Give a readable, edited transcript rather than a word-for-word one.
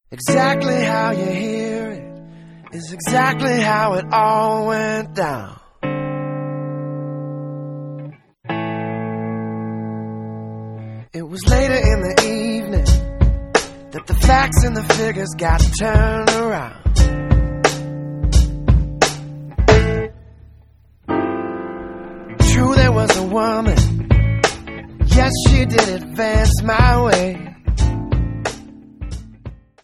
Exactly how you hear it is exactly how it all went down. It was later in the evening that the facts and the figures got turned around. True, there was a woman, yes, she did advance my way.